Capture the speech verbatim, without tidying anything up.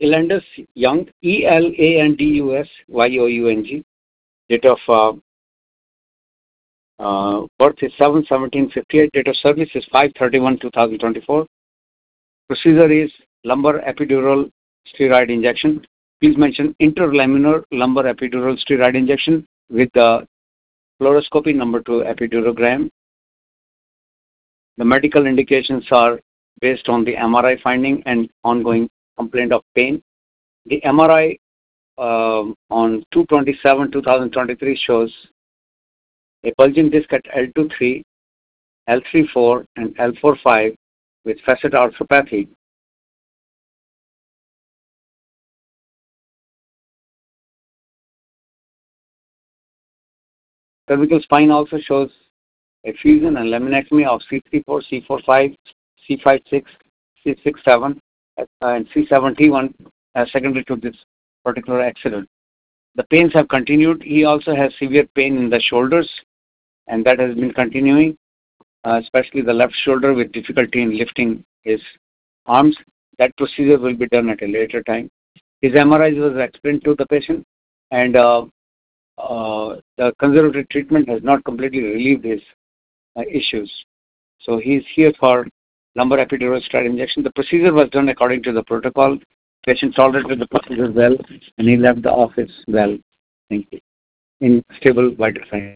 Elandus Young, E L A N D U S Y O U N G. Date of uh, uh, birth is seven seventeen fifty-eight. Date of service is five thirty-one two thousand twenty-four. Procedure is lumbar epidural steroid injection. Please mention interlaminar lumbar epidural steroid injection with the fluoroscopy number two epidurogram. The medical indications are based on the M R I finding and ongoing complaint of pain. The M R I uh, on two twenty-seven two thousand twenty-three shows a bulging disc at L two three, L three four, and L four five with facet arthropathy. Cervical spine also shows a fusion and laminectomy of C three four, C four five, C five six, C six seven, and C seven T one as secondary to this particular accident. The pains have continued. He also has severe pain in the shoulders, and that has been continuing, uh, especially the left shoulder with difficulty in lifting his arms. That procedure will be done at a later time. His M R I was explained to the patient, and uh, uh, the conservative treatment has not completely relieved his uh, issues. So he's here for lumbar epidural steroid injection. The procedure was done according to the protocol. Patient tolerated the procedure well, and he left the office well. Thank you. In stable vital signs.